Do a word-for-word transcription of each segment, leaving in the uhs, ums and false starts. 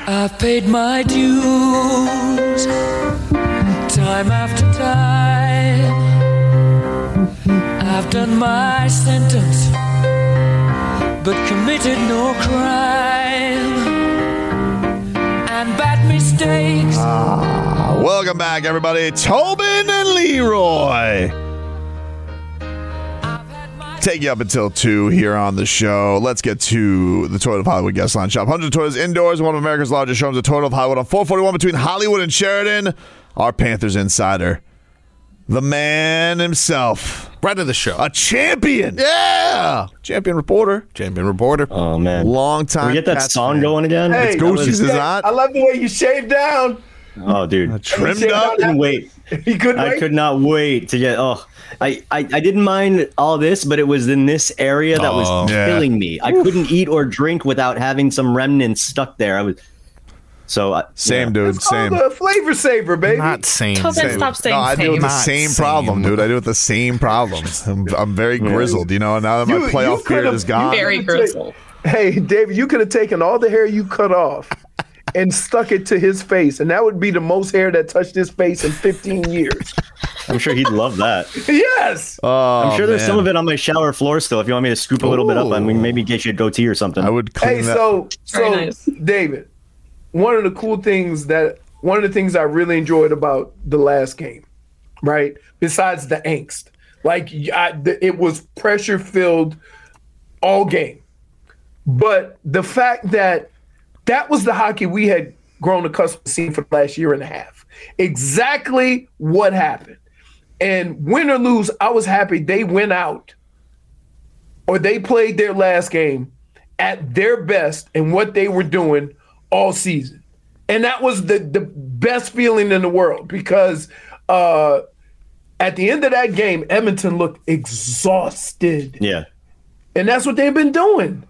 I've paid my dues time after time. I've done my sentence, but committed no crime and bad mistakes. Ah, welcome back, everybody. Tobin and Leroy. Take you up until two here on the show. Let's get to the Toyota of Hollywood guest line. Shop one hundred Toyotas indoors, one of America's largest showrooms, the Toyota of Hollywood on four forty-one between Hollywood and Sheridan. Our Panthers insider, the man himself. Right of the show. A champion. Yeah. Champion reporter. Champion reporter. Oh, man. Long time. Can we get that Pats song fan. going again? Hey, It's Goosey's, is it not? I love the way you shaved down. Oh, dude. Uh, trimmed shaved up. down. I couldn't wait. You couldn't I wait? could not wait to get. Oh, I, I, I didn't mind all this, but it was in this area that was Oh. Yeah. killing me. I couldn't eat or drink without having some remnants stuck there. I was so uh, Same, yeah. dude. It's called Same. a flavor saver, baby. Not same. Tobin, same. stop saying No, I deal with same. the Not same same. problem, dude. I deal with the same problems. I'm, I'm very grizzled, you know. Now that my You- playoff you period could've- is gone. Very grizzled. Hey, David, you could have taken all the hair you cut off and stuck it to his face, and that would be the most hair that touched his face in fifteen years. I'm sure he'd love that. Yes. Oh, I'm sure there's man. some of it on my shower floor still. If you want me to scoop a little bit up, I mean, Ooh. maybe get you a goatee or something. I would clean Hey, that. so so Very nice. David, one of the cool things that one of the things I really enjoyed about the last game, right? Besides the angst, like I, the, it was pressure filled all game, but the fact that that was the hockey we had grown accustomed to seeing for the last year and a half. Exactly what happened. And win or lose, I was happy they went out or they played their last game at their best and what they were doing all season. And that was the, the best feeling in the world because uh, at the end of that game, Edmonton looked exhausted. yeah. And that's what they've been doing.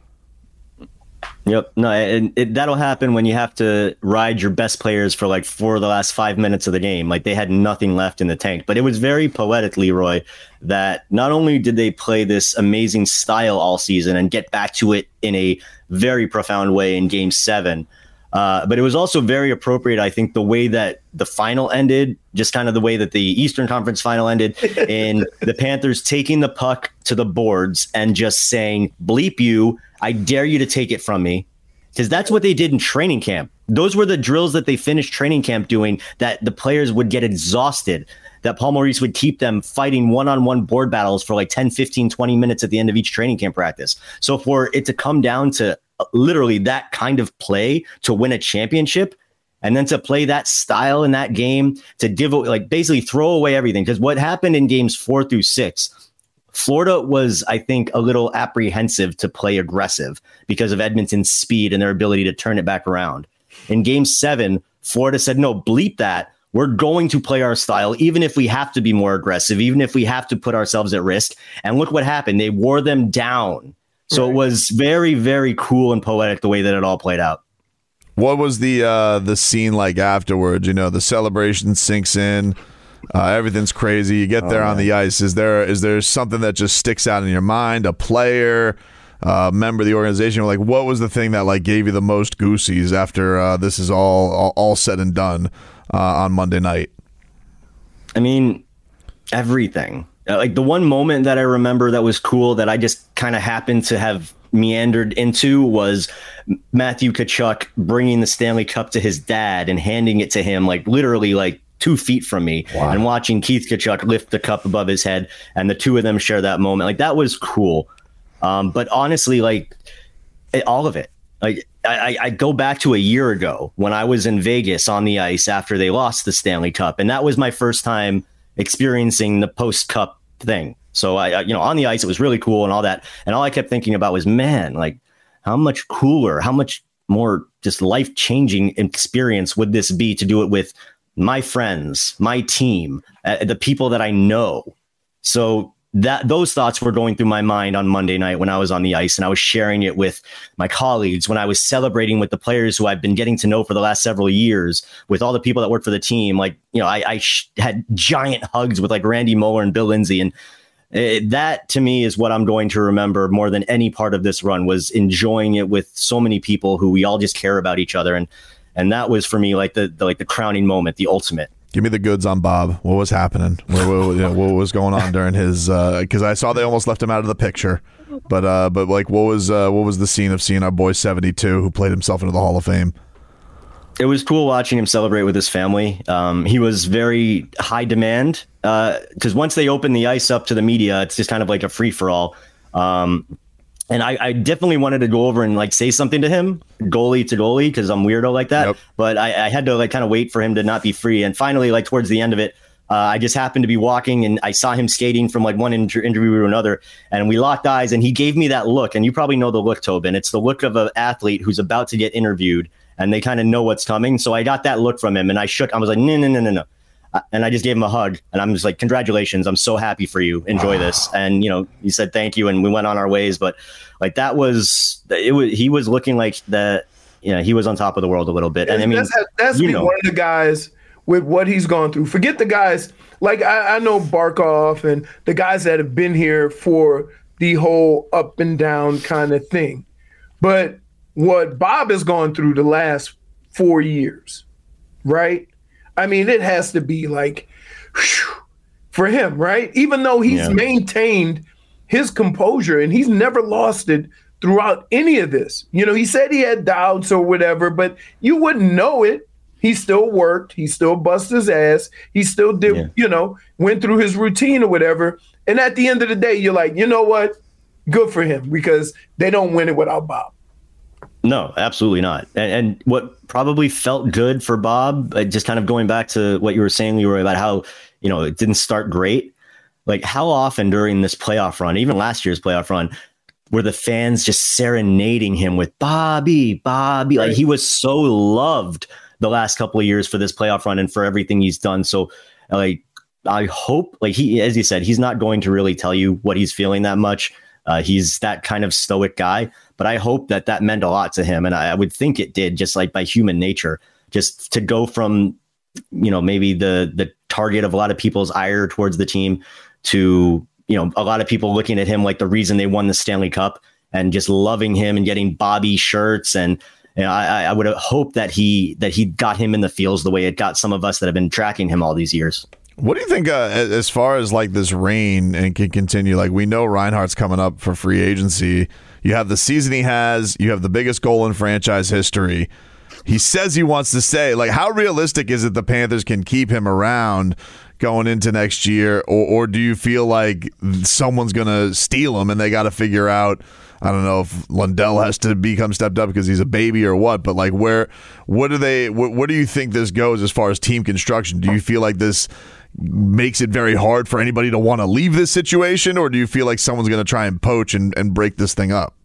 Yep. No, and it, that'll happen when you have to ride your best players for like four of the last five minutes of the game. Like they had nothing left in the tank. But it was very poetic, Leroy, that not only did they play this amazing style all season and get back to it in a very profound way in game seven, uh, but it was also very appropriate, I think, the way that the final ended, just kind of the way that the Eastern Conference final ended, in the Panthers taking the puck to the boards and just saying, bleep you, I dare you to take it from me. Because that's what they did in training camp. Those were the drills that they finished training camp doing, that the players would get exhausted, that Paul Maurice would keep them fighting one-on-one board battles for like ten, fifteen, twenty minutes at the end of each training camp practice. So for it to come down to literally that kind of play to win a championship, and then to play that style in that game, to give like basically throw away everything. Because what happened in games four through six, Florida was, I think, a little apprehensive to play aggressive because of Edmonton's speed and their ability to turn it back around. In game seven, Florida said, no, bleep that. We're going to play our style, even if we have to be more aggressive, even if we have to put ourselves at risk. And look what happened. They wore them down. So Right. it was very, very cool and poetic the way that it all played out. What was the uh, the scene like afterwards? You know, the celebration sinks in. Uh, everything's crazy. You get there Oh, on the ice. Is there is there something that just sticks out in your mind? A player, uh, member of the organization? Like, what was the thing that like gave you the most goosies after uh, this is all, all all said and done uh, on Monday night? I mean, everything. Uh, Like the one moment that I remember that was cool that I just kind of happened to have meandered into was Matthew Tkachuk bringing the Stanley Cup to his dad and handing it to him, like literally like two feet from me, and watching Keith Tkachuk lift the cup above his head, and the two of them share that moment. Like that was cool. Um, but honestly, like it, all of it, like I, I go back to a year ago when I was in Vegas on the ice after they lost the Stanley Cup, and that was my first time experiencing the post-cup thing. So I, I, you know, on the ice, it was really cool and all that. And all I kept thinking about was, man, like how much cooler, how much more just life-changing experience would this be to do it with my friends, my team, uh, the people that I know. So that those thoughts were going through my mind on Monday night when I was on the ice, and I was sharing it with my colleagues, when I was celebrating with the players who I've been getting to know for the last several years, with all the people that work for the team. Like, you know, I, I sh- had giant hugs with like Randy Moeller and Bill Lindsay. And it, that to me is what I'm going to remember more than any part of this run, was enjoying it with so many people who we all just care about each other. And And that was for me like the, the like the crowning moment, the ultimate. Give me the goods on Bob. What was happening? What, what, you know, what was going on during his? Because uh, I saw they almost left him out of the picture. But uh, but like, what was uh, what was the scene of seeing our boy seventy-two, who played himself into the Hall of Fame? It was cool watching him celebrate with his family. Um, he was very high demand because uh, once they open the ice up to the media, it's just kind of like a free for all. Um, And I, I definitely wanted to go over and like say something to him, goalie to goalie, because I'm weirdo like that. Yep. But I, I had to like kind of wait for him to not be free. And finally, like towards the end of it, uh, I just happened to be walking and I saw him skating from like one inter- interview to another. And we locked eyes and he gave me that look. And you probably know the look, Tobin. It's the look of an athlete who's about to get interviewed and they kind of know what's coming. So I got that look from him and I shook. I was like, no, no, no, no, no. And I just gave him a hug and I'm just like, congratulations. I'm so happy for you. Enjoy this. And, you know, he said, thank you. And we went on our ways. But like, that was, it was, he was looking like that, you know, he was on top of the world a little bit. And I mean, that's, that's you been know. one of the guys with what he's gone through. Forget the guys, like I, I know Barkov and the guys that have been here for the whole up and down kind of thing. But what Bob has gone through the last four years, right? I mean, it has to be like whew, for him, right? Even though he's yeah. maintained his composure and he's never lost it throughout any of this. You know, he said he had doubts or whatever, but you wouldn't know it. He still worked. He still busted his ass. He still did, yeah. you know, went through his routine or whatever. And at the end of the day, you're like, you know what? Good for him because they don't win it without Bob. No, absolutely not. And, and what probably felt good for Bob, uh, just kind of going back to what you were saying, Leroy, about how, you know, it didn't start great. Like how often during this playoff run, even last year's playoff run, were the fans just serenading him with Bobby, Bobby. Right. Like he was so loved the last couple of years for this playoff run and for everything he's done. So like, I hope, like he, as you said, he's not going to really tell you what he's feeling that much. Uh, he's that kind of stoic guy, but I hope that that meant a lot to him. And I, I would think it did, just like by human nature, just to go from, you know, maybe the, the target of a lot of people's ire towards the team to, you know, a lot of people looking at him like the reason they won the Stanley Cup and just loving him and getting Bobby shirts. And, you know, I, I would hope that he, that he got him in the feels the way it got some of us that have been tracking him all these years. What do you think uh, as far as like this reign and can continue? Like we know Reinhart's coming up for free agency. You have the season he has. You have the biggest goal in franchise history. He says he wants to stay. Like how realistic is it the Panthers can keep him around going into next year? Or, or do you feel like someone's going to steal him and they got to figure out, I don't know if Lundell has to become stepped up because he's a baby or what, but like where, what do they, what, what do you think this goes as far as team construction? Do you feel like this makes it very hard for anybody to want to leave this situation, or do you feel like someone's going to try and poach and, and break this thing up?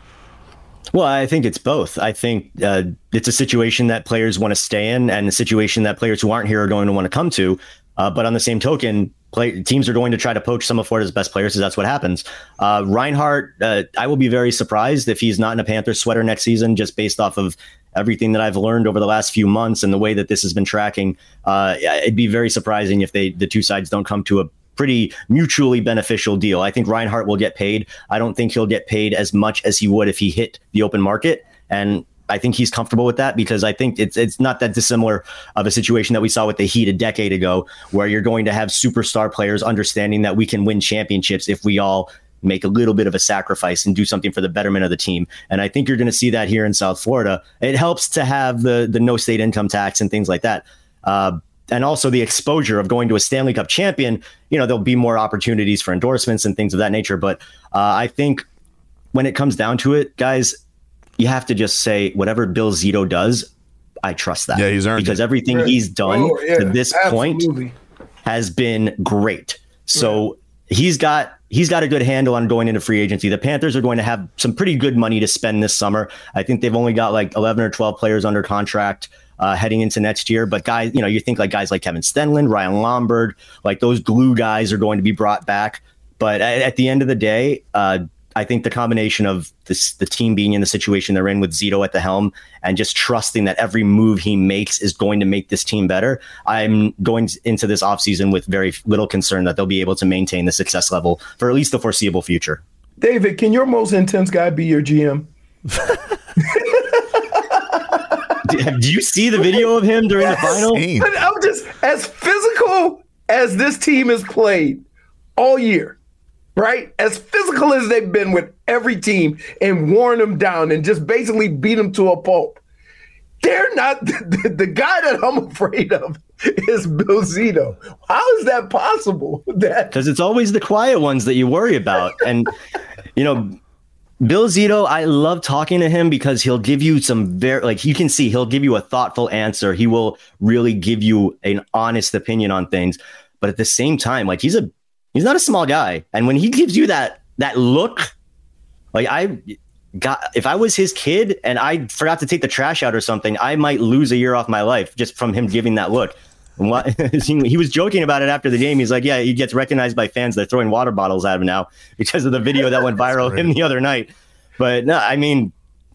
Well, I think it's both. I think uh, it's a situation that players want to stay in and a situation that players who aren't here are going to want to come to. Uh, but on the same token, play, teams are going to try to poach some of Florida's best players, because that's what happens. Uh, Reinhart, uh, I will be very surprised if he's not in a Panthers sweater next season, just based off of everything that I've learned over the last few months and the way that this has been tracking. Uh, it'd be very surprising if they the two sides don't come to a pretty mutually beneficial deal. I think Reinhart will get paid. I don't think he'll get paid as much as he would if he hit the open market. And I think he's comfortable with that, because I think it's it's not that dissimilar of a situation that we saw with the Heat a decade ago, where you're going to have superstar players understanding that we can win championships if we all make a little bit of a sacrifice and do something for the betterment of the team. And I think you're going to see that here in South Florida. It helps to have the the no state income tax and things like that. Uh, and also the exposure of going to a Stanley Cup champion. You know, there'll be more opportunities for endorsements and things of that nature. But uh, I think when it comes down to it, guys, you have to just say whatever Bill Zito does, I trust that. Yeah, he's earned because it. everything Yeah. he's done Oh, yeah, to this absolutely. point has been great. So yeah. he's got he's got a good handle on going into free agency. The Panthers are going to have some pretty good money to spend this summer. I think they've only got like eleven or twelve players under contract uh, heading into next year. But guys, you know, you think like guys like Kevin Stenlund, Ryan Lombard, like those glue guys are going to be brought back. But at, at the end of the day, uh, I think the combination of this, the team being in the situation they're in with Zito at the helm and just trusting that every move he makes is going to make this team better, I'm going into this offseason with very little concern that they'll be able to maintain the success level for at least the foreseeable future. David, can your most intense guy be your G M? do you see the video of him during yes. the final? And I'm just as physical as this team has played all year, right? As physical as they've been with every team and worn them down and just basically beat them to a pulp. They're not the, the guy that I'm afraid of is Bill Zito. How is that possible? Because it's always the quiet ones that you worry about. And, you know, Bill Zito, I love talking to him because he'll give you some very, like you can see, he'll give you a thoughtful answer. He will really give you an honest opinion on things. But at the same time, like he's a, he's not a small guy. And when he gives you that, that look, like I got, if I was his kid and I forgot to take the trash out or something, I might lose a year off my life just from him giving that look. And what, he was joking about it after the game. He's like, yeah, he gets recognized by fans. They're throwing water bottles at him now because of the video that went viral him the other night. But no, I mean,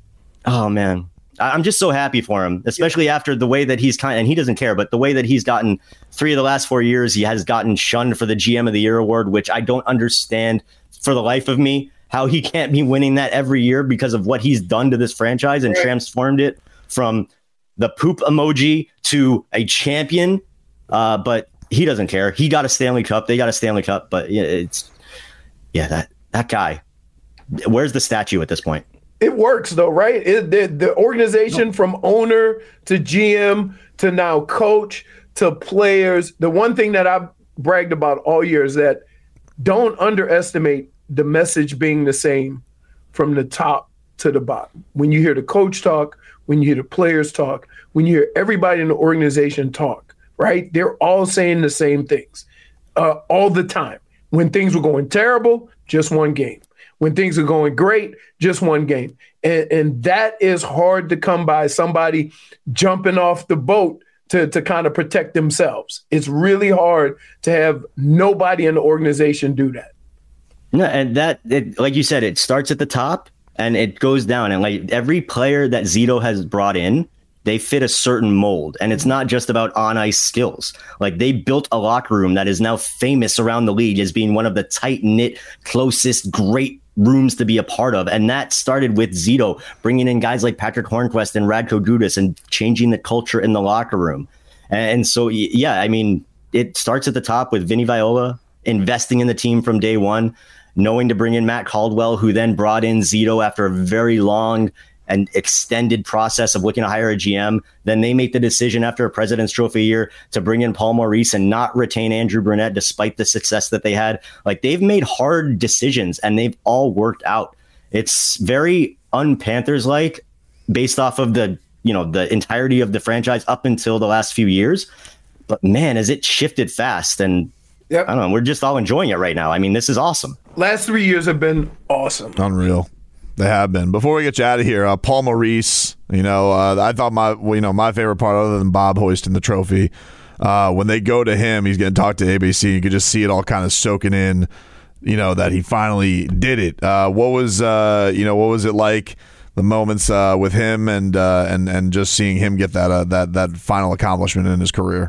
oh man, I'm just so happy for him, especially after the way that he's kind of, and he doesn't care, but the way that he's gotten three of the last four years, he has gotten shunned for the G M of the Year award, which I don't understand for the life of me, how he can't be winning that every year because of what he's done to this franchise and transformed it from the poop emoji to a champion. Uh, but he doesn't care. He got a Stanley Cup. They got a Stanley Cup. But yeah, it's yeah, that that guy. Where's the statue at this point? It works though, right? It, the, the organization no. from owner to G M to now coach to players. The one thing that I've bragged about all year is that don't underestimate the message being the same from the top to the bottom. When you hear the coach talk, when you hear the players talk, when you hear everybody in the organization talk, right? They're all saying the same things uh, all the time. When things were going terrible, just one game. When things are going great, just one game. And, and that is hard to come by, somebody jumping off the boat to, to kind of protect themselves. It's really hard to have nobody in the organization do that. No, and that, it, like you said, it starts at the top and it goes down. And like every player that Zito has brought in, they fit a certain mold. And it's not just about on-ice skills. Like they built a locker room that is now famous around the league as being one of the tight-knit, closest, great rooms to be a part of. And that started with Zito, bringing in guys like Patrick Hornquist and Radko Gudas and changing the culture in the locker room. And so, yeah, I mean, it starts at the top with Vinny Viola investing in the team from day one, knowing to bring in Matt Caldwell, who then brought in Zito after a very long and extended process of looking to hire a G M. Then they make the decision after a President's Trophy year to bring in Paul Maurice and not retain Andrew Brunette despite the success that they had. Like they've made hard decisions and they've all worked out. It's very un-Panthers like based off of the, you know, the entirety of the franchise up until the last few years. But man, has it shifted fast, and yep. I don't know, we're just all enjoying it right now. I mean, this is awesome. Last three years have been awesome. Unreal. They have been. Before we get you out of here, uh, Paul Maurice, you know, uh, I thought my, well, you know, my favorite part, other than Bob hoisting the trophy, uh, when they go to him, he's getting talked to A B C. You could just see it all kind of soaking in, you know, that he finally did it. Uh, what was, uh, you know, what was it like? The moments uh, with him and uh, and and just seeing him get that uh, that that final accomplishment in his career.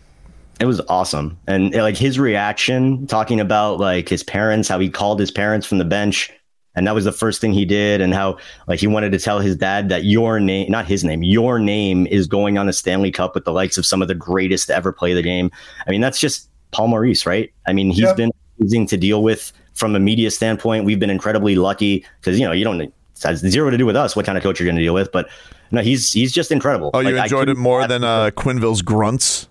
It was awesome, and like his reaction, talking about like his parents, how he called his parents from the bench. And that was the first thing he did, and how like he wanted to tell his dad that your name, not his name, your name is going on a Stanley Cup with the likes of some of the greatest to ever play the game. I mean, that's just Paul Maurice, right? I mean, he's yep. been amazing to deal with from a media standpoint. We've been incredibly lucky because, you know, you don't, it has zero to do with us what kind of coach you're going to deal with. But no, he's he's just incredible. Oh, you like, enjoyed it more than uh, Quenneville's grunts?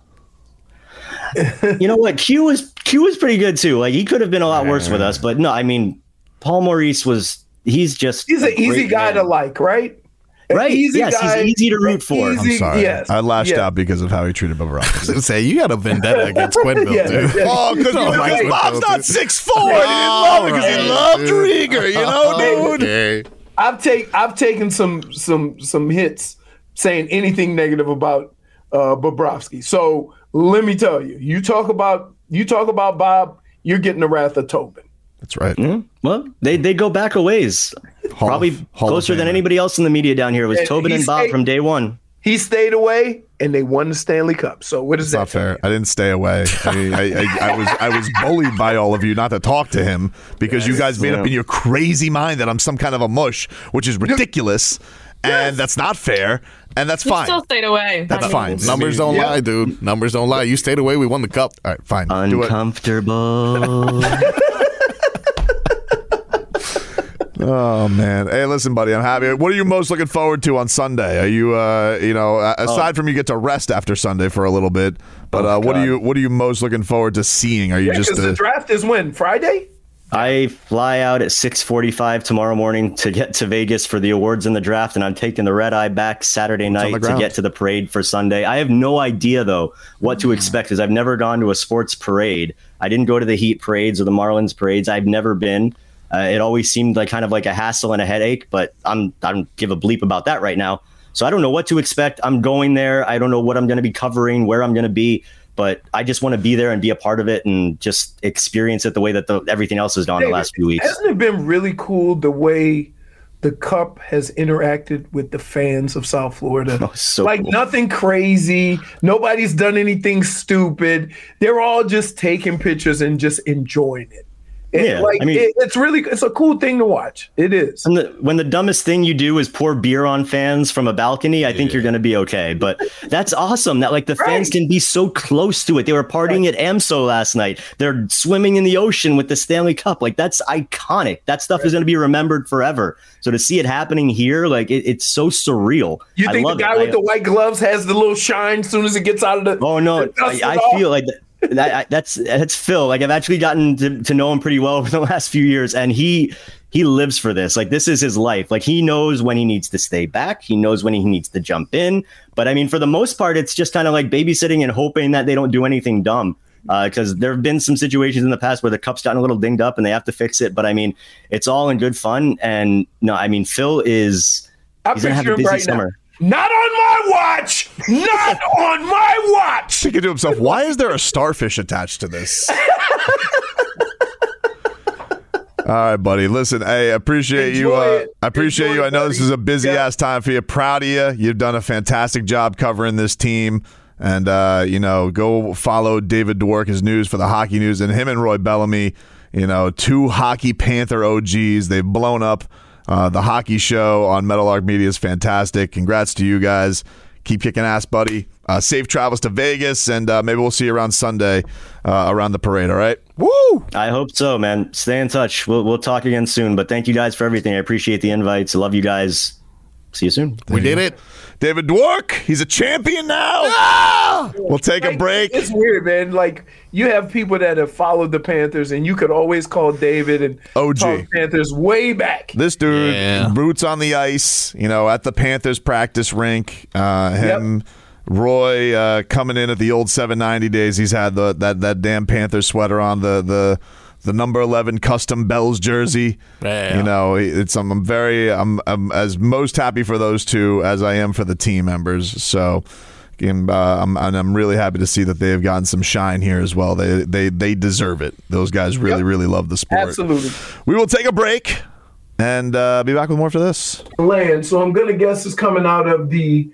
You know what? Q was Q was pretty good too. Like he could have been a lot worse with us, but no, I mean, Paul Maurice was, he's just, he's an easy guy man. to like, right? An right. Easy yes, guy, he's easy to root for. Easy, I'm sorry. Yes, I lashed yeah. out because of how he treated Bobrovsky. I was going to say, you got a vendetta against Quenneville, yeah, dude. Yeah. Oh, because oh, like Bob's not six foot four. He didn't love it because right, he loved dude. Rieger, you know, dude? Okay. I've, take, I've taken some some some hits saying anything negative about uh, Bobrovsky. So let me tell you, you talk about, you talk about Bob, you're getting the wrath of Tobin. That's right. Mm-hmm. Well, they they go back a ways. Hall Probably of, closer than anybody else in the media down here. It was and Tobin and Bob stayed, from day one. He stayed away, and they won the Stanley Cup. So what is That's that? Not fair. I didn't stay away. I, mean, I, I, I was I was bullied by all of you not to talk to him because yes, you guys made yeah. up in your crazy mind that I'm some kind of a mush, which is ridiculous. and that's not fair, and that's You fine. still stayed away. That's I fine. mean, Numbers don't Yeah. lie, dude. Numbers don't lie. You stayed away. We won the cup. All right, fine. Do it. Uncomfortable. Oh man! Hey, listen, buddy. I'm happy. What are you most looking forward to on Sunday? Are you, uh, you know, aside oh. from you get to rest after Sunday for a little bit, but uh, oh, what are you, what are you most looking forward to seeing? Are you yeah, just uh, the draft is when Friday? I fly out at six forty-five tomorrow morning to get to Vegas for the awards and the draft, and I'm taking the red eye back Saturday night to get to the parade for Sunday. I have no idea, though, what to expect, because I've never gone to a sports parade. I didn't go to the Heat parades or the Marlins parades. I've never been. Uh, it always seemed like kind of like a hassle and a headache, but I'm I don't give a bleep about that right now. So I don't know what to expect. I'm going there. I don't know what I'm going to be covering, where I'm going to be, but I just want to be there and be a part of it and just experience it the way that the, everything else has gone David, the last few weeks. Hasn't it been really cool the way the Cup has interacted with the fans of South Florida? Oh, so like cool. Nothing crazy. Nobody's done anything stupid. They're all just taking pictures and just enjoying it. It, Yeah, like I mean- it, it's really it's a cool thing to watch. It is. When the, when the dumbest thing you do is pour beer on fans from a balcony, I think you're going to be okay. But that's awesome that like the fans Right. can be so close to it. They were partying at AMSO last night. They're swimming in the ocean with the Stanley Cup. Like that's iconic. That stuff is going to be remembered forever. So to see it happening here, like it, it's so surreal. You I think the love guy it. with I- the white gloves has the little shine as soon as it gets out of the? Oh no, it dusts I, it I off? feel like that, that, I- that's that's Phil. Like I've actually gotten to, to know him pretty well over the last few years, and he he lives for this. Like this is his life. Like he knows when he needs to stay back. He knows when he needs to jump in. But I mean, for the most part, it's just kind of like babysitting and hoping that they don't do anything dumb. Because uh, there have been some situations in the past where the cup's gotten a little dinged up and they have to fix it. But I mean, it's all in good fun. And no, I mean, Phil is I he's gonna have picture a him busy right summer. now. Not on my watch. Not on my watch. Thinking to himself, why is there a starfish attached to this? All right, buddy. Listen, hey, I appreciate you. Enjoy Uh, it. I appreciate Enjoy you. it, I know this buddy. is a busy Yeah. ass time for you. Proud of you. You've done a fantastic job covering this team. And, uh, you know, go follow David Dwork, his news for the hockey news, and him and Roy Bellamy, you know, two Hockey Panther O Gs. They've blown up. Uh, the hockey show on Meadowlark Media is fantastic. Congrats to you guys. Keep kicking ass, buddy. Uh, safe travels to Vegas, and uh, maybe we'll see you around Sunday uh, around the parade, all right? Woo! I hope so, man. Stay in touch. We'll we'll talk again soon. But thank you guys for everything. I appreciate the invites. I love you guys. See you soon. We did it. David Dwork, he's a champion now. Ah! We'll take a Like, break. It's weird, man. Like you have people that have followed the Panthers, and you could always call David and O G. talk Panthers way back. This dude, Yeah. boots on the ice, you know, at the Panthers practice rink. Uh, him, Roy, uh, coming in at the old seven ninety days. He's had the that that damn Panthers sweater on, the the the number eleven custom Bells jersey. Yeah. You know, it's I'm, I'm very I'm, I'm as most happy for those two as I am for the team members. So. And, uh, I'm, and I'm really happy to see that they have gotten some shine here as well. They they they deserve it. Those guys really Yep. really love the sport. Absolutely. We will take a break and uh, be back with more after this. Land. So I'm gonna guess it's coming out of the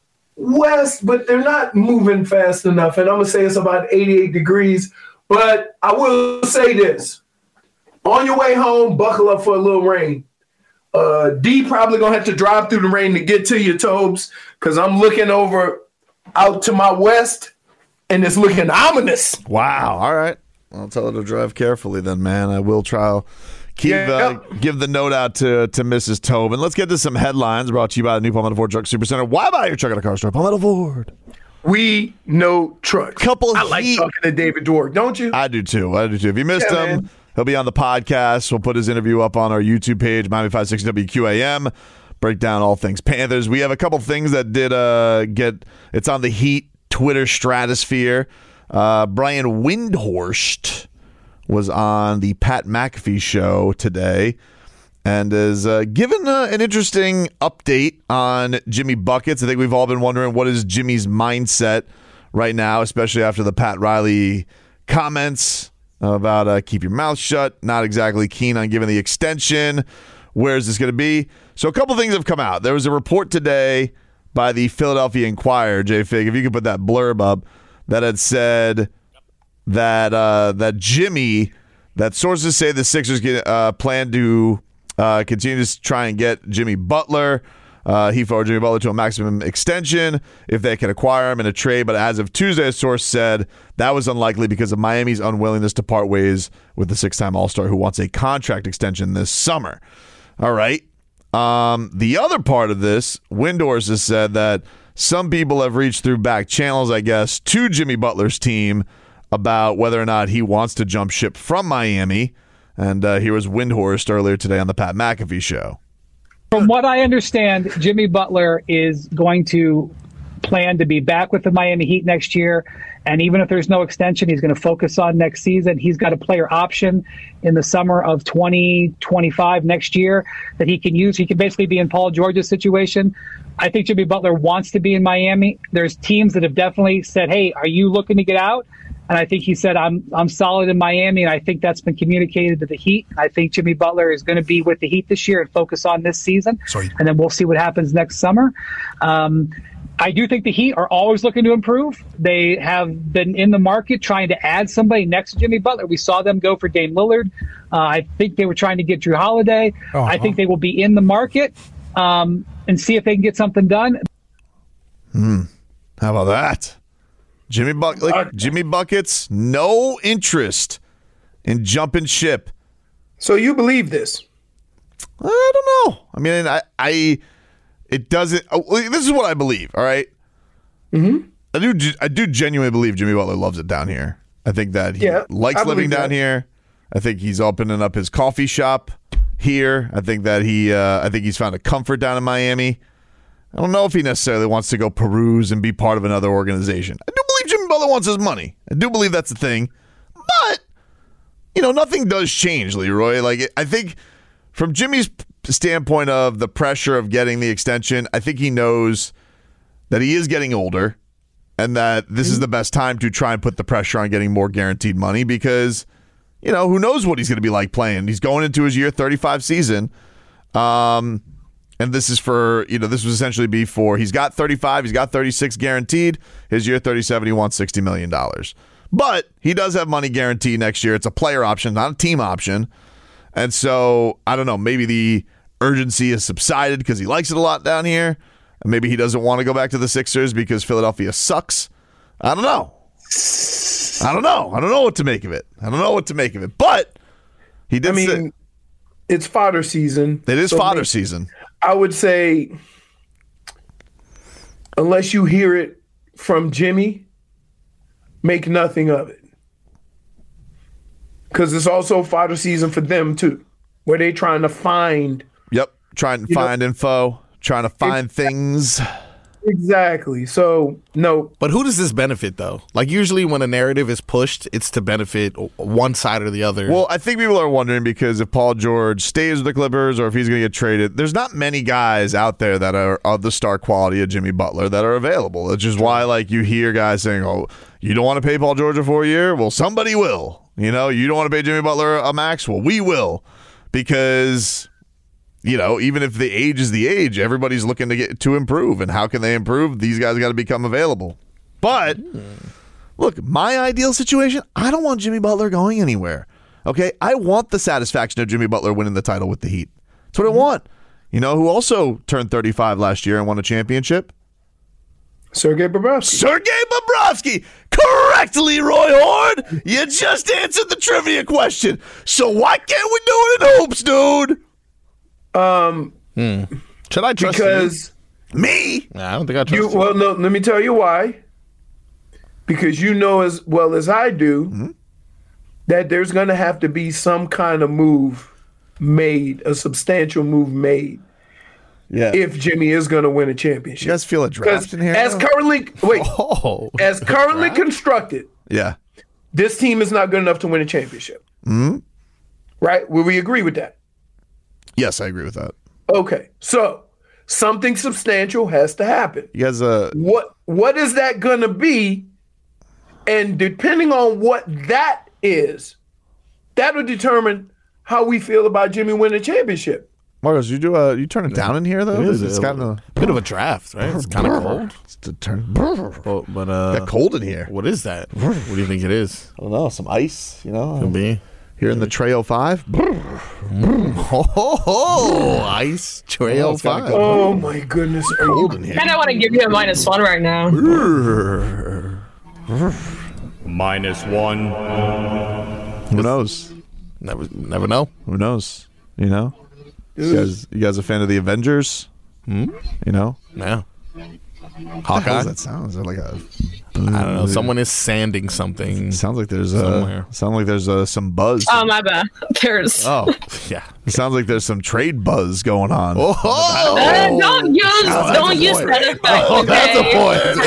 west, but they're not moving fast enough. And I'm gonna say it's about eighty-eight degrees. But I will say this: on your way home, buckle up for a little rain. Uh, D probably gonna have to drive through the rain to get to your Tobes, because I'm looking over out to my west, and it's looking ominous. Wow. All right. I'll tell her to drive carefully then, man. I will try. Keep Yeah. uh, give the note out to, to Missus Tobin. Let's get to some headlines brought to you by the new Palmetto Ford Truck Supercenter. Why buy your truck at a car store? Palmetto Ford. We know trucks. Couple I like heat- talking to David Dwork, don't you? I do too. I do too. If you missed Yeah, him, man. he'll be on the podcast. We'll put his interview up on our YouTube page, Miami five sixty W Q A M. Break down all things Panthers. We have a couple things that did uh, get. It's on the Heat Twitter stratosphere. Uh, Brian Windhorst was on the Pat McAfee show today and is uh, given uh, an interesting update on Jimmy Buckets. I think we've all been wondering what is Jimmy's mindset right now, especially after the Pat Riley comments about uh, keep your mouth shut, not exactly keen on giving the extension. Where is this going to be? So a couple things have come out. There was a report today by the Philadelphia Inquirer, J-Fig, if you could put that blurb up, that had said that uh, that Jimmy, that sources say the Sixers get, uh, plan to uh, continue to try and get Jimmy Butler. Uh, he forwarded Jimmy Butler to a maximum extension if they could acquire him in a trade. But as of Tuesday, a source said that was unlikely because of Miami's unwillingness to part ways with the six-time All-Star who wants a contract extension this summer. All right. Um, the other part of this, Windhorst has said that some people have reached through back channels, I guess, to Jimmy Butler's team about whether or not he wants to jump ship from Miami. And uh, here was Windhorst earlier today on the Pat McAfee show. From what I understand, Jimmy Butler is going to plan to be back with the Miami Heat next year. And even if there's no extension, he's going to focus on next season. He's got a player option in the summer of twenty twenty-five next year that he can use. He can basically be in Paul George's situation. I think Jimmy Butler wants to be in Miami. There's teams that have definitely said, hey, are you looking to get out? And I think he said, I'm I'm solid in Miami, and I think that's been communicated to the Heat. I think Jimmy Butler is going to be with the Heat this year and focus on this season, Sorry. and then we'll see what happens next summer. Um, I do think the Heat are always looking to improve. They have been in the market trying to add somebody next to Jimmy Butler. We saw them go for Dame Lillard. Uh, I think they were trying to get Drew Holiday. Uh-huh. I think they will be in the market um, and see if they can get something done. Hmm. How about that? Jimmy Buck, like, Jimmy Buckets, no interest in jumping ship. So you believe this? I don't know. I mean, I, I it doesn't. Oh, this is what I believe. All right. Mm-hmm. I do. I do genuinely believe Jimmy Butler loves it down here. I think that he Yeah, likes I living believe down that. here. I think he's opening up his coffee shop here. I think that he. Uh, I think he's found a comfort down in Miami. I don't know if he necessarily wants to go peruse and be part of another organization. I do believe Jimmy Butler wants his money. I do believe that's the thing. But, you know, nothing does change, Leroy. Like, I think from Jimmy's standpoint of the pressure of getting the extension, I think he knows that he is getting older and that this is the best time to try and put the pressure on getting more guaranteed money because, you know, who knows what he's going to be like playing. He's going into his year thirty-five season. Um... And this is for, you know, this was essentially be for, he's got thirty-five, he's got thirty-six guaranteed. His year thirty-seven, he wants sixty million dollars. But he does have money guaranteed next year. It's a player option, not a team option. And so, I don't know, maybe the urgency has subsided because he likes it a lot down here. And maybe he doesn't want to go back to the Sixers because Philadelphia sucks. I don't know. I don't know. I don't know what to make of it. I don't know what to make of it. But he did I mean, say, it's fodder season. it is so fodder maybe- season. I would say, unless you hear it from Jimmy, make nothing of it. Because it's also fodder season for them, too, where they're trying to find. Yep. Trying to You know- find info, trying to find things. Exactly. So, no. But who does this benefit, though? Like, usually when a narrative is pushed, it's to benefit one side or the other. Well, I think people are wondering because if Paul George stays with the Clippers or if he's going to get traded, there's not many guys out there that are of the star quality of Jimmy Butler that are available. Which is why, like, you hear guys saying, oh, you don't want to pay Paul George a four year? Well, somebody will. You know, you don't want to pay Jimmy Butler a max? Well, we will. Because, you know, even if the age is the age, everybody's looking to get to improve. And how can they improve? These guys got to become available. But, look, my ideal situation, I don't want Jimmy Butler going anywhere. Okay? I want the satisfaction of Jimmy Butler winning the title with the Heat. That's what I want. You know who also turned thirty-five last year and won a championship? Sergei Bobrovsky. Sergei Bobrovsky. Correct, Leroy Horn. You just answered the trivia question. So why can't we do it in hoops, dude? Um, Should I trust because you? Me? Nah, I don't think I trust you, you. well, no, let me tell you why. Because you know as well as I do Mm-hmm. that there's going to have to be some kind of move made, a substantial move made, Yeah. if Jimmy is going to win a championship. You guys feel a draft Because in here? as currently wait, Oh, as currently constructed, yeah. this team is not good enough to win a championship. Hmm. Right? Will we agree with that? Yes, I agree with that. Okay. So something substantial has to happen. You guys, uh, What what is that gonna be? And depending on what that is, that'll determine how we feel about Jimmy winning a championship. Marcos, you do uh, you turn it down in here though? It is It's a kind of bit of a draft, right? It's kind of cold. It's to turn. But, but uh, Got cold in here. what is that? What do you think it is? I don't know. Some ice, you know. Could be. here in the Trail Five. Oh, ho, ho. Ice Trail it's gotta Five. go. Oh my goodness. Are you Golden here. kind of want to give you a minus one right now. Minus one. Who knows? Never, never know. Who knows? You know? You guys, you guys a fan of the Avengers? Hmm? You know? Yeah. How Hawkeye. does that sound? Is that like a? I don't know. Someone is sanding something. Sounds like there's Somewhere. a. Sound like there's uh some buzz. Oh, my bad. There's. Oh, yeah. It sounds like there's some trade buzz going on. Oh, Uh, don't use, don't use that effect. Oh, okay? that's a point.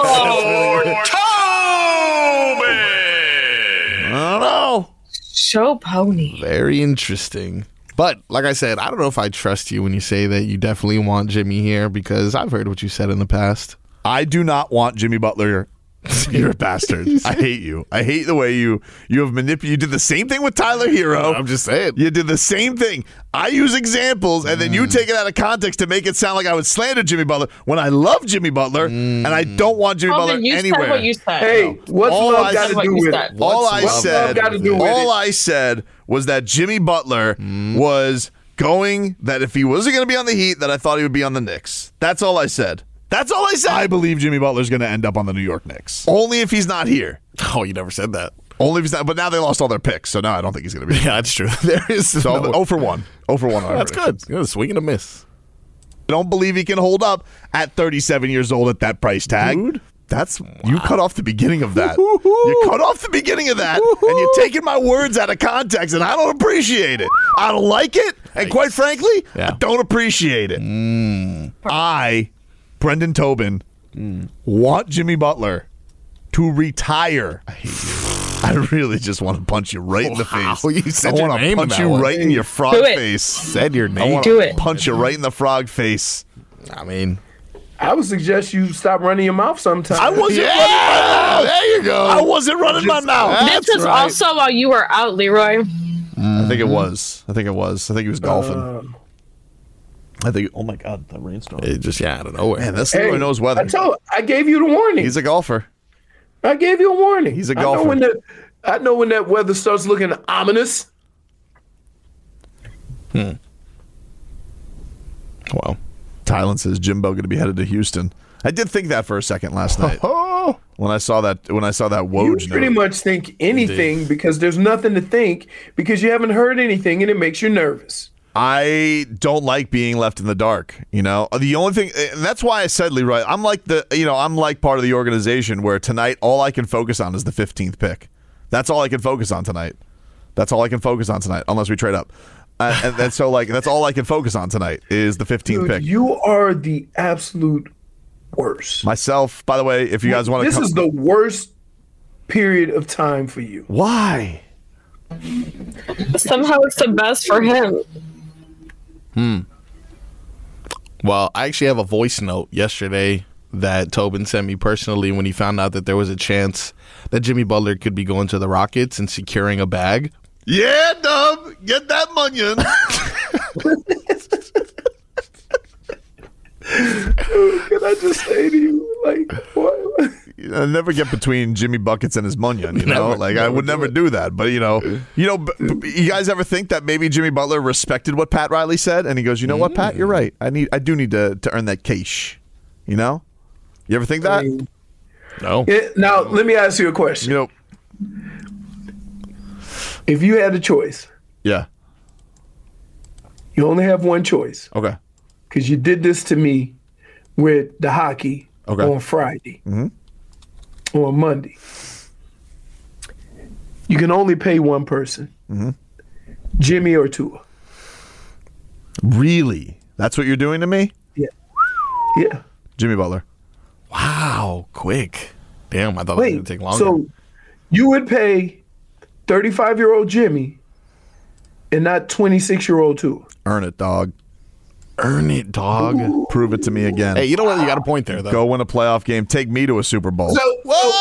I don't know. Show pony. Very interesting. But like I said, I don't know if I trust you when you say that you definitely want Jimmy here because I've heard what you said in the past. I do not want Jimmy Butler. You're a bastard. I hate you. I hate the way you you have manipulated. You did the same thing with Tyler Hero. I'm just saying. You did the same thing. I use examples, and then you take it out of context to make it sound like I would slander Jimmy Butler when I love Jimmy Butler, and I don't want Jimmy Oh, Butler then you anywhere. said what you said. Hey, what's All love I got said to what do you with said. it? all What's I love said, got to do with all it? I said was that Jimmy Butler was going. That if he wasn't going to be on the Heat, that I thought he would be on the Knicks. That's all I said. That's all I said. I believe Jimmy Butler's going to end up on the New York Knicks. Only if he's not here. Oh, you never said that. Only if he's not. But now they lost all their picks, so now I don't think he's going to be. Yeah, that's true. There is So no- oh for one. oh for one. on our That's good. predictions. Good. Swing and a miss. I don't believe he can hold up at thirty-seven years old at that price tag. Dude. That's you cut off the beginning of that. You cut off the beginning of that, and you're taking my words out of context, and I don't appreciate it. I don't like it, and quite frankly, Yeah. I don't appreciate it. I, Brendan Tobin, want Jimmy Butler to retire. I hate you. I really just want to punch you right in the Wow, face. you said I your want name to in punch that you one. right in your frog Do it. face. Said your I name. want Do to it. punch you right in the frog face. I mean, I would suggest you stop running your mouth sometime. I wasn't yeah, running my mouth. there you go. I wasn't running my mouth. This was right. also while you were out, Leroy. I think it was. I think it was. I think he was golfing. Um, I think. Oh my God, that rainstorm. It just yeah, out of nowhere. Man, this hey, Leroy knows weather. I told. I gave you the warning. He's a golfer. I gave you a warning. He's a I know golfer. when the, I know when that weather starts looking ominous. Well, Tylen says Jimbo going to be headed to Houston. I did think that for a second last night oh, when I saw that. When I saw that You Woj pretty note. much think anything because there's nothing to think because you haven't heard anything and it makes you nervous. I don't like being left in the dark. You know, the only thing, and that's why I said, Leroy, I'm like the, you know, I'm like part of the organization where tonight all I can focus on is the fifteenth pick. That's all I can focus on tonight. That's all I can focus on tonight, unless we trade up. Uh, and, and so, like, that's all I can focus on tonight is the fifteenth Dude, pick. you are the absolute worst. Myself, by the way, if you guys want to, This come, is the worst period of time for you. why? Somehow it's the best for him. well, I actually have a voice note yesterday that Tobin sent me personally when he found out that there was a chance that Jimmy Butler could be going to the Rockets and securing a bag. Yeah, Dub, get that munion. Can I just say to you, like, what? I never get between Jimmy buckets and his munion. You know, Never, like I never would do never it. do that. But you know, you know, b- b- you guys ever think that maybe Jimmy Butler respected what Pat Riley said, and he goes, you know what, Pat, you're right. I need, I do need to to earn that cash. You know, you ever think that? No. Yeah, now, let me ask you a question. You know, If you had a choice, yeah. you only have one choice Okay. because you did this to me with the hockey Okay. on Friday, on Monday. You can only pay one person, Jimmy or Tua. Really? That's what you're doing to me, Yeah. Jimmy Butler? Wow, quick. Damn, I thought it was Wait, going to take longer. so you would pay thirty-five-year-old Jimmy and not twenty-six-year-old Tua? Earn it, dog. Earn it, dog. Prove it to me again. Hey, you know what? You got a point there, though. Go win a playoff game. Take me to a Super Bowl. So,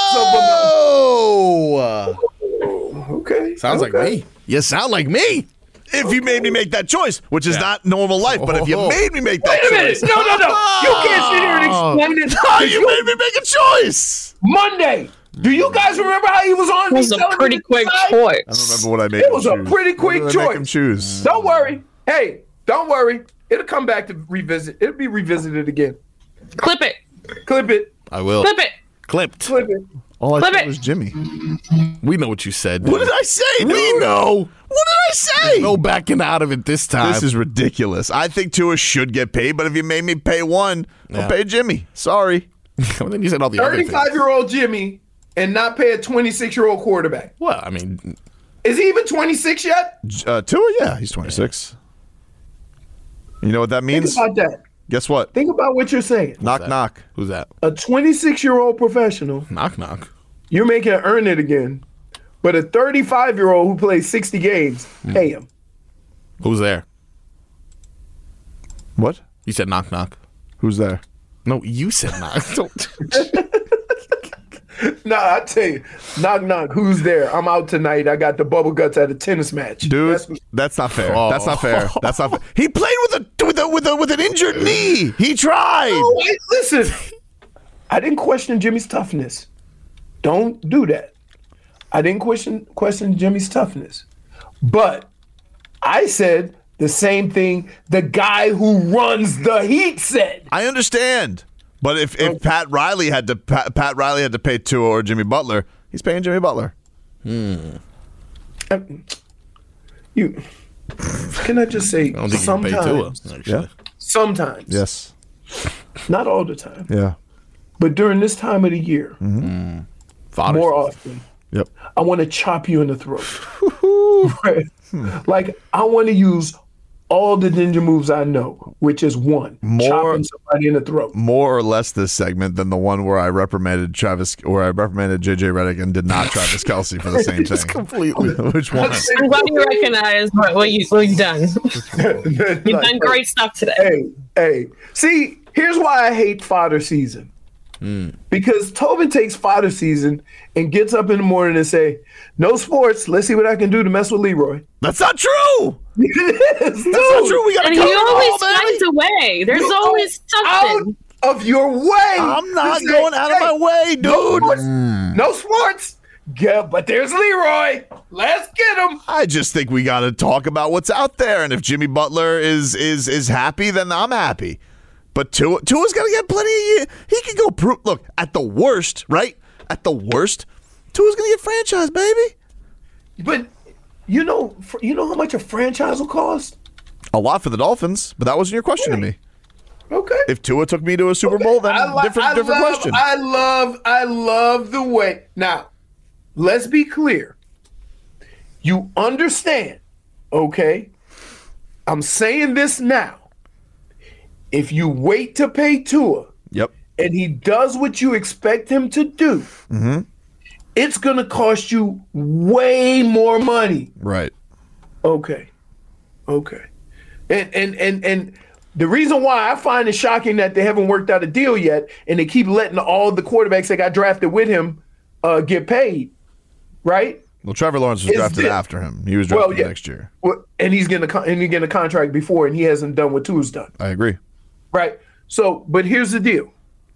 Whoa! so, so okay. Sounds okay. like me. You sound like me. if you made me make that choice, which is Yeah. not normal life, but if you Oh. made me make that Wait a minute. choice, No, no, no. You can't sit here and explain it. oh, you made me make a choice. Monday. Do you guys remember how he was on? It was me a telling pretty me to quick decide? choice. I don't remember what I made. It him was a choose. pretty quick What did I make him choice. choose. Don't worry. Hey, don't worry. It'll come back to revisit. It'll be revisited again. Clip it. Clip it. I will. Clip it. Clipped. Clip it. All I Flip said it. was Jimmy. We know what you said. What dude. did I say, dude? We know. What did I say? No backing out of it this time. This is ridiculous. I think Tua should get paid, but if you made me pay one, Yeah. I'll pay Jimmy. Sorry. Well, then you said all the other things. thirty-five-year-old Jimmy and not pay a twenty-six-year-old quarterback. Well, I mean, Is he even twenty-six yet? Uh, Tua, yeah, he's twenty-six. You know what that Think means? about that. Guess what? Think about what you're saying. Knock, that? knock. who's that? A twenty-six-year-old professional, Knock, knock. you're making her earn it again. But a thirty-five-year-old who plays sixty games, pay him. Who's there? What? You said knock, knock. Who's there? No, you said knock. Don't. Nah, I tell you, knock, knock, who's there? I'm out tonight. I got the bubble guts at a tennis match. Dude, That's- that's not fair. Oh. That's not fair. That's not fair. He played with a with a with a with an injured knee. He tried. Oh, wait, listen, I didn't question Jimmy's toughness. Don't do that. I didn't question question Jimmy's toughness. But I said the same thing the guy who runs the Heat said. I understand. But if, if Pat Riley had to Pat, Pat Riley had to pay Tua or Jimmy Butler, he's paying Jimmy Butler. Uh, You can I just say I don't think you can pay Tua. sometimes, Actually. sometimes, Yes. not all the time, Yeah. but during this time of the year, Fodder. more often, Yep. I want to chop you in the throat. Right? Like I want to use all the ninja moves I know, which is one, More- chopping somebody in the throat. More or less this segment than the one where I reprimanded Travis, where I reprimanded J J Redick and did not Travis Kelce for the same Just thing. completely. Which one? I'm glad you recognize what, what, you, what you've done. You've Like, done great stuff today. Hey, hey. See, here's why I hate fodder season. Because Tobin takes fodder season and gets up in the morning and say, "No sports. Let's see what I can do to mess with Leroy." That's not true. It is, That's not true. We got to And cover he it always all, baby. finds a way. There's You always go out something. of your way. I'm not to say, going out of "Hey, my way, No dude. sports. No sports. Yeah, but there's Leroy. Let's get him. I just think we got to talk about what's out there, and if Jimmy Butler is is is happy, then I'm happy. But Tua, Tua's got to get plenty of years. He can go prove. Look, at the worst, right? At the worst, Tua's going to get franchised, baby. But you know, fr- you know how much a franchise will cost? A lot for the Dolphins, but that wasn't your question to me. Okay. If Tua took me to a Super Bowl, then I li- different I different love, question. I love, I love the way. Now, let's be clear. You understand, okay? I'm saying this now. If you wait to pay Tua Yep. and he does what you expect him to do, Mm-hmm. it's going to cost you way more money. Right. Okay. Okay. And and and and the reason why I find it shocking that they haven't worked out a deal yet and they keep letting all the quarterbacks that got drafted with him uh, get paid, right? Well, Trevor Lawrence was Is drafted this- after him. He was drafted Well, yeah. next year. Well, and he's getting a con- and he's getting a contract before, and he hasn't done what Tua's done, I agree. right? So, but here's the deal.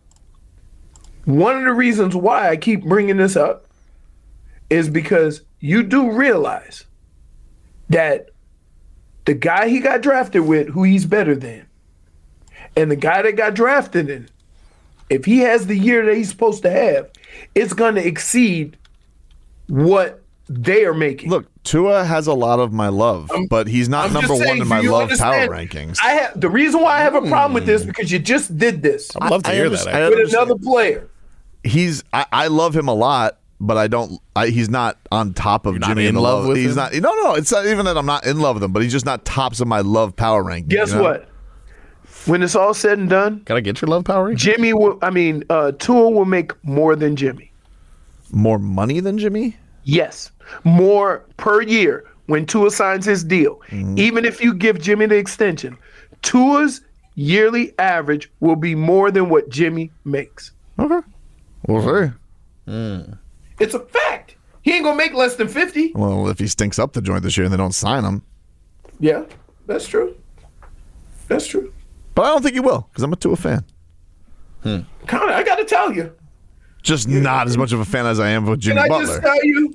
One of the reasons why I keep bringing this up is because you do realize that the guy he got drafted with, who he's better than, and the guy that got drafted in, if he has the year that he's supposed to have, it's going to exceed what they are making. Look, Tua has a lot of my love, but he's not I'm number just one saying, in do my you love power understand? rankings. I have the reason why I have a problem with this because you just did this I'd love to I hear understand- that. I actually. with another player. he's I, I love him a lot, but I don't. I, he's not on top of You're not Jimmy in the love with He's him? not. No, no. It's not even that I'm not in love with him, but he's just not tops of my love power ranking. Guess you know? what? When it's all said and done, Gotta get your love power ranking? Jimmy will. I mean, uh, Tua will make more than Jimmy. More money than Jimmy? Yes, more per year when Tua signs his deal. Mm-hmm. Even if you give Jimmy the extension, Tua's yearly average will be more than what Jimmy makes. Okay. We'll see. It's a fact. He ain't gonna make less than fifty. Well, if he stinks up the joint this year and they don't sign him, Yeah, that's true. That's true. but I don't think he will because I'm a Tua fan. Connor, I gotta tell you, Just not as much of a fan as I am with Jimmy Can I Butler. just tell you,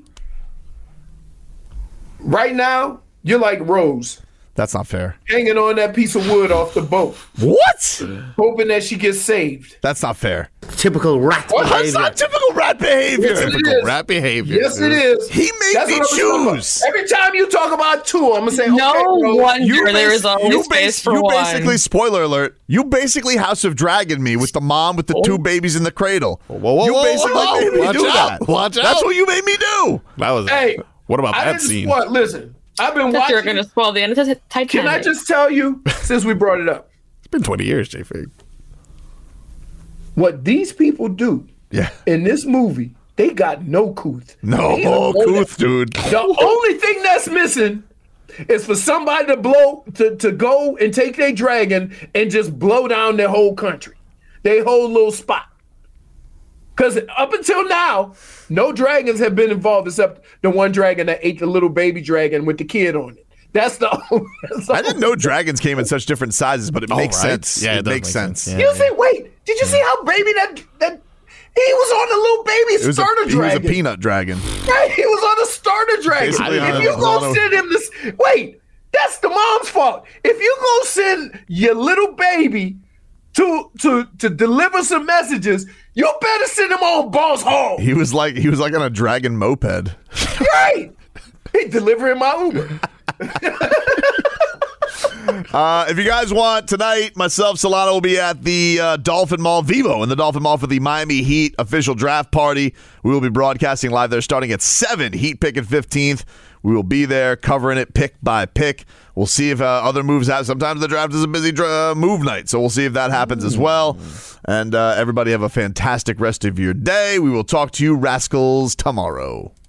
right now, you're like Rose. That's not fair. Hanging on that piece of wood off the boat. What? Hoping that she gets saved. That's not fair. Typical rat What? That's not typical rat behavior. Yes, it Typical is. rat behavior. Yes, it is. He made That's me what I'm talking about. choose. Every time you talk about two, I'm gonna say, No okay, bro, wonder You there bas- is always you space bas- for you one. basically, spoiler alert, you basically House of Dragon me with the mom with the two babies in the cradle. Whoa, whoa, you whoa, basically whoa. made me Watch do out. that. Watch That's out. what you made me do. That was. Hey, what about I that didn't scene? spoil- Listen, I've been I thought you were watching. going to spoil the end of the Titanic. Can I just tell you, since we brought it up, It's been twenty years, J-Fig. what these people do Yeah. in this movie, they got no couth. No, They don't know Kuth, that. dude. The only thing that's missing is for somebody to blow to, to go and take their dragon and just blow down their whole country, their whole little spot. Because up until now, no dragons have been involved except the one dragon that ate the little baby dragon with the kid on it. That's the. That's the I didn't know dragons came in such different sizes, but it Oh, makes right. sense. Yeah, it it does makes make sense. sense. You say, wait, did you see how baby that that he was on the little baby It was, a, starter he was dragon? a peanut dragon. Right, he was on the starter dragon. Basically, If uh, you the go Mono- send him this, wait, that's the mom's fault. If you go send your little baby to to to deliver some messages, you better send him on Boss Hall. He was like he was like on a dragon moped. Right, he delivering my Uber. Uh, if you guys want, tonight, myself, Solano will be at the uh, Dolphin Mall, Vivo, in the Dolphin Mall for the Miami Heat official draft party. We will be broadcasting live there starting at seven, Heat pick at fifteenth. We will be there covering it pick by pick. We'll see if uh, other moves happen. Sometimes the draft is a busy dra- uh, move night, so we'll see if that happens as well. And uh, everybody have a fantastic rest of your day. We will talk to you rascals tomorrow.